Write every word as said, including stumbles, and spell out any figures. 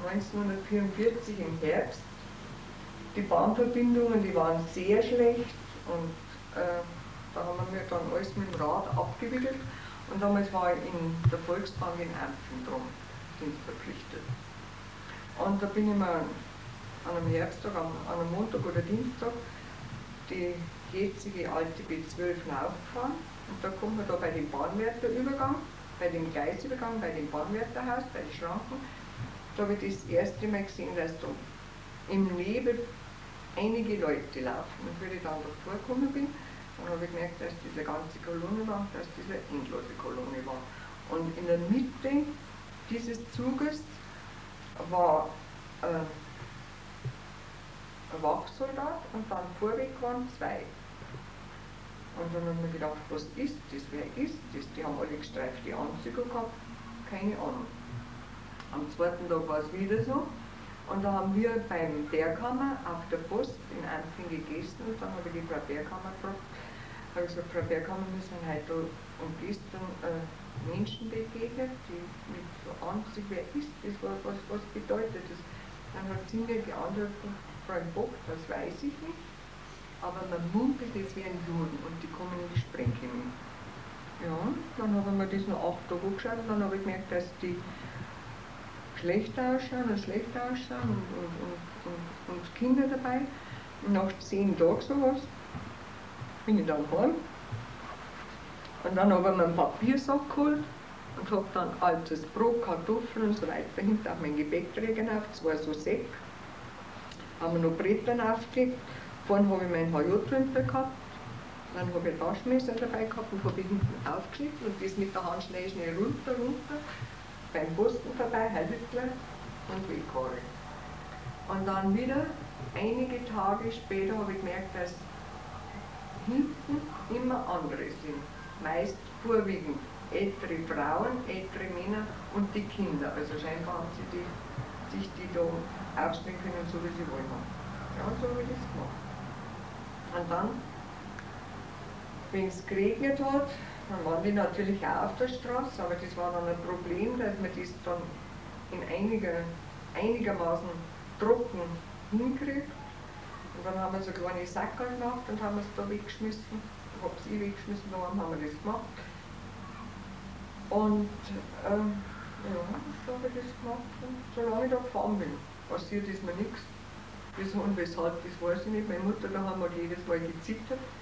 neunzehnhundertvierundvierzig im Herbst. Die Bahnverbindungen, die waren sehr schlecht und äh, da haben wir dann alles mit dem Rad abgewickelt und damals war ich in der Volksbank in Ampfen drum dienstverpflichtet. Und da bin ich mir an einem Herbsttag, an einem Montag oder Dienstag, die jetzige alte B zwölf aufgefahren und da kommt man da bei dem Bahnwärterübergang, bei dem Gleisübergang, bei dem Bahnwärterhaus, bei den Schranken, da habe ich das erste Mal gesehen, dass da im Nebel einige Leute laufen. Und wie ich dann davor gekommen bin, dann habe ich gemerkt, dass diese ganze Kolonne war, dass diese endlose Kolonne war. Und in der Mitte dieses Zuges war äh, ein Wachsoldat und dann vorweg waren zwei. Und dann haben wir gedacht, was ist das, wer ist das? Die haben alle gestreifte Anzüge gehabt, keine Ahnung. Am zweiten Tag war es wieder so. Und da haben wir beim Berghammer auf der Post in Ampfen gegessen und dann habe ich die Frau Berghammer gefragt, habe ich gesagt, Frau Berghammer, wir sind heute und gestern äh, Menschen begegnet, die mit so Anzug, wer ist das, was, was, was bedeutet das? Dann hat sie mir geantwortet, Frau Bock, das weiß ich nicht, aber man munkelt, es wären Juden und die kommen in die Sprengchemie. Ja, dann haben wir das noch acht Tage angeschaut und dann habe ich gemerkt, dass die schlecht ausschauen und schlecht ausschauen und, und, und, und, und Kinder dabei. Und nach zehn Tagen sowas bin ich dann heim. Und dann habe ich mir einen Papiersack geholt und habe dann altes Brot, Kartoffeln und so weiter hinter auf meinen Gepäckträger auf, zwei so Säcke. Haben wir noch Brettern aufgelegt. Vorne habe ich meinen H J-Rümpel gehabt. Dann habe ich ein Taschenmesser dabei gehabt und habe hinten aufgeschnitten und das mit der Hand schnell, schnell runter, runter. Beim Posten vorbei, Herr Hüttler und Weghaare. Und dann wieder, einige Tage später, habe ich gemerkt, dass hinten immer andere sind. Meist vorwiegend ältere Frauen, ältere Männer und die Kinder. Also scheinbar haben sie die, sich die da aufstellen können, so wie sie wollen. Ja, und so habe ich das gemacht. Und dann, wenn es geregnet hat, dann waren die natürlich auch auf der Straße, aber das war dann ein Problem, dass man das dann in einiger, einigermaßen trocken hinkriegt. Und dann haben wir so kleine Sackerl gemacht und haben es da weggeschmissen. Ich habe es eh weggeschmissen, daheim haben wir das gemacht. Und ähm, ja, so habe ich das gemacht. Und solange ich da gefahren bin, passiert ist mir nichts. Wieso und weshalb, das weiß ich nicht. Meine Mutter daheim hat jedes Mal gezittert.